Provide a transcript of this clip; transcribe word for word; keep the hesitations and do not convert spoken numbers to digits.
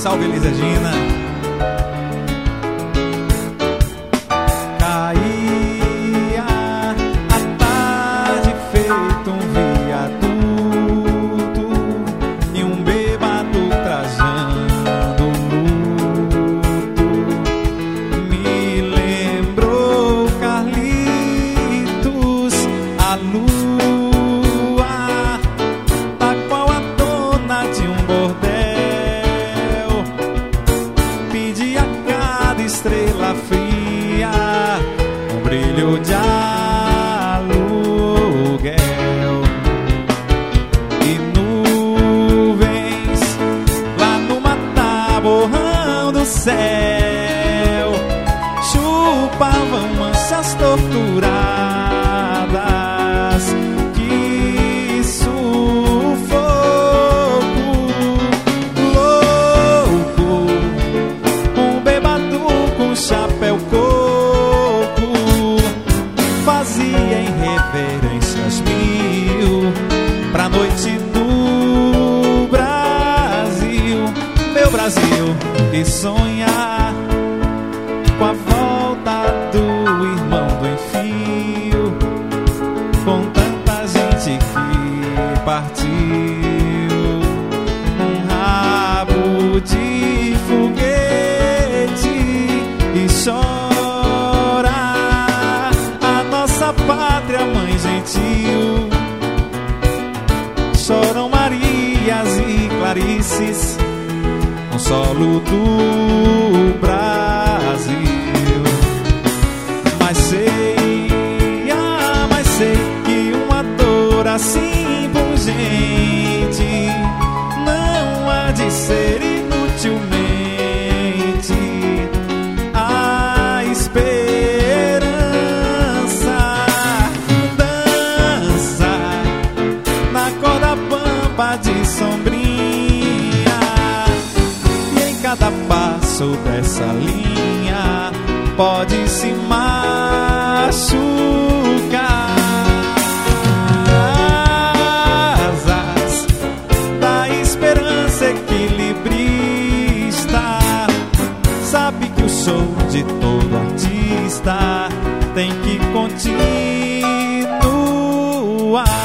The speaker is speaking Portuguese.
Salve, Elis Regina. Caía a tarde feito um viaduto e um bêbado trajando luto. Me lembrou Carlitos, a lua, da qual a dona de um bordel pedia a cada estrela fria um brilho de aluguel. E nuvens lá no mataborrão do céu chupavam manchas torturadas. Que sufoco louco, um bêbado com chapéu coco fazia em reverências mil pra noite do Brasil, meu Brasil, e sonhar com a volta do irmão do enfio, com tanta gente que partiu. Um rabo de foguete e chora a nossa pátria, mãe gentil. Choram Marias e Clarices, um solo do Brasil. Mas sei, ah, mas sei que uma dor assim pungente não há de ser inutilmente a esperança. Dança na corda pampa de sombrinha, e em cada passo dessa linha pode se machucar. Asas da esperança equilibrista, sabe que o show de todo artista tem que continuar.